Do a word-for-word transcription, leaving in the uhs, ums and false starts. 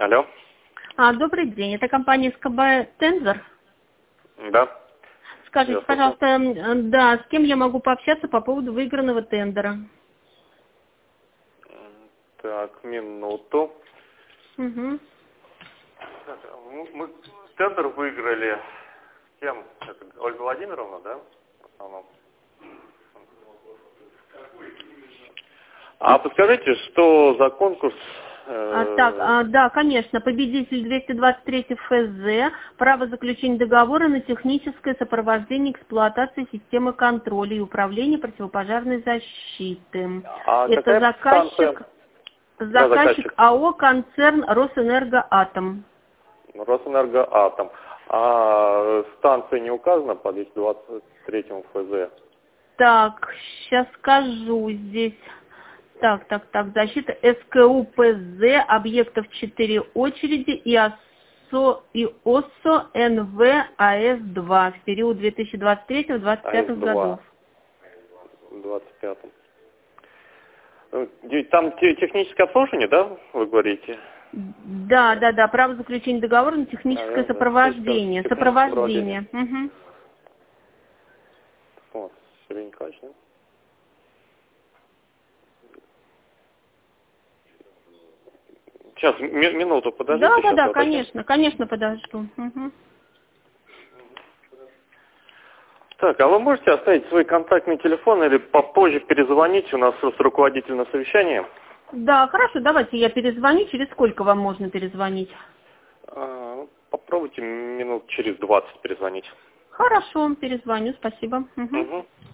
Алло. А, добрый день, это компания СКБ Тензор. Да. Скажите, Я пожалуйста, м, да, с кем я могу пообщаться по поводу выигранного тендера? Так, минуту. Угу. Так, мы, мы тендер выиграли. Кем? Это Ольга Владимировна, да? В основном. А подскажите, что за конкурс? А, так, э, а, да, конечно, победитель двести двадцать три ФЗ, право заключения договора на техническое сопровождение эксплуатации системы контроля и управления противопожарной защиты. А Это какая заказчик, станция? Да, заказчик заказчик. АО «Концерн Росэнергоатом». Росэнергоатом. А станция не указана по двести двадцать третьему ФЗ? Так, сейчас скажу здесь. Так, так, так, защита СКУ-ПЗ, объектов четыре очереди и ОСО, и ОСО НВ АС-два в период две тысячи двадцать третьего — две тысячи двадцать пятого годов. В двадцать пятом. Там те- техническое обслуживание, да, вы говорите? Да, да, да, право заключения договора на техническое Наверное, сопровождение. техническое Сопровождение. Угу. Вот, Сергей Николаевич, да? Сейчас, ми- минуту, подождите, Да, да, сейчас да, я уточню. конечно, конечно, подожду. Угу. Так, а вы можете оставить свой контактный телефон или попозже перезвонить? У нас с руководителем на совещании. Да, хорошо, давайте я перезвоню. Через сколько вам можно перезвонить? А, попробуйте минут через двадцать перезвонить. Хорошо, перезвоню, спасибо. Угу. Угу.